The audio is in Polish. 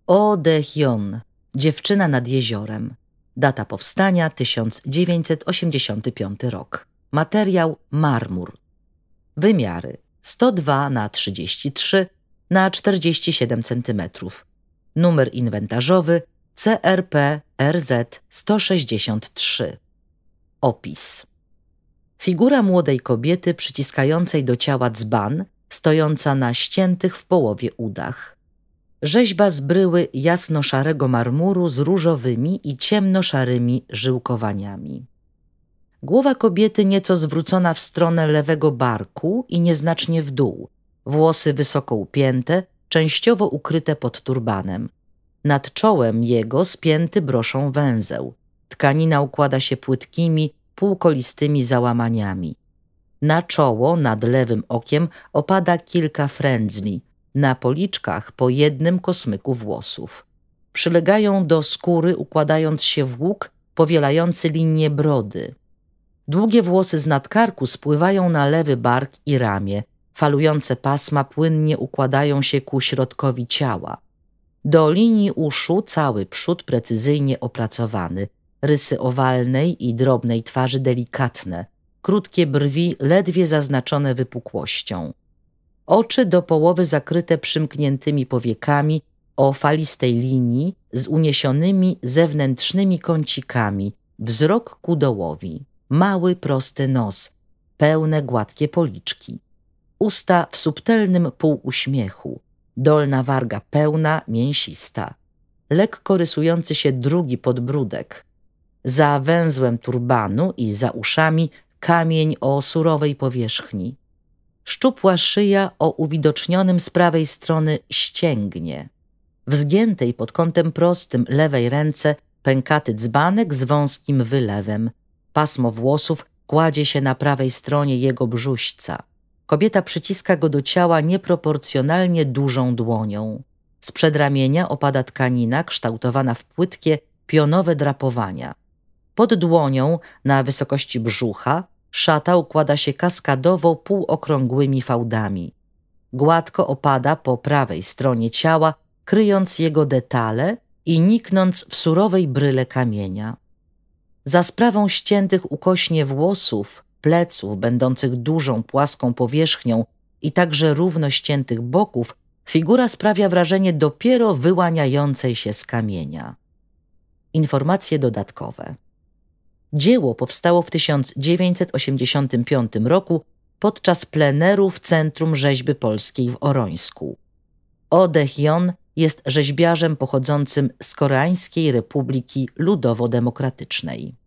O de Hyun, Dziewczyna nad jeziorem. Data powstania 1985 rok. Materiał marmur. Wymiary 102 na 33 na 47 cm. Numer inwentarzowy CRP RZ 163. Opis. Figura młodej kobiety przyciskającej do ciała dzban, stojąca na ściętych w połowie udach. Rzeźba z bryły jasno-szarego marmuru z różowymi i ciemnoszarymi żyłkowaniami. Głowa kobiety nieco zwrócona w stronę lewego barku i nieznacznie w dół. Włosy wysoko upięte, częściowo ukryte pod turbanem. Nad czołem jego spięty broszą węzeł. Tkanina układa się płytkimi, półkolistymi załamaniami. Na czoło nad lewym okiem opada kilka frędzli. Na policzkach po jednym kosmyku włosów. Przylegają do skóry, układając się w łuk powielający linię brody. Długie włosy z nadkarku spływają na lewy bark i ramię. Falujące pasma płynnie układają się ku środkowi ciała. Do linii uszu cały przód precyzyjnie opracowany. Rysy owalnej i drobnej twarzy delikatne. Krótkie brwi ledwie zaznaczone wypukłością. Oczy do połowy zakryte przymkniętymi powiekami o falistej linii z uniesionymi zewnętrznymi kącikami, wzrok ku dołowi, mały prosty nos, pełne gładkie policzki. Usta w subtelnym półuśmiechu, dolna warga pełna, mięsista, lekko rysujący się drugi podbródek. Za węzłem turbanu i za uszami kamień o surowej powierzchni. Szczupła szyja o uwidocznionym z prawej strony ścięgnie. W zgiętej pod kątem prostym lewej ręce pękaty dzbanek z wąskim wylewem. Pasmo włosów kładzie się na prawej stronie jego brzuśca. Kobieta przyciska go do ciała nieproporcjonalnie dużą dłonią. Z przedramienia opada tkanina kształtowana w płytkie, pionowe drapowania. Pod dłonią, na wysokości brzucha, szata układa się kaskadowo półokrągłymi fałdami. Gładko opada po prawej stronie ciała, kryjąc jego detale i niknąc w surowej bryle kamienia. Za sprawą ściętych ukośnie włosów, pleców będących dużą, płaską powierzchnią i także równo ściętych boków, figura sprawia wrażenie dopiero wyłaniającej się z kamienia. Informacje dodatkowe. Dzieło powstało w 1985 roku podczas pleneru w Centrum Rzeźby Polskiej w Orońsku. O de Hyun jest rzeźbiarzem pochodzącym z Koreańskiej Republiki Ludowo-Demokratycznej.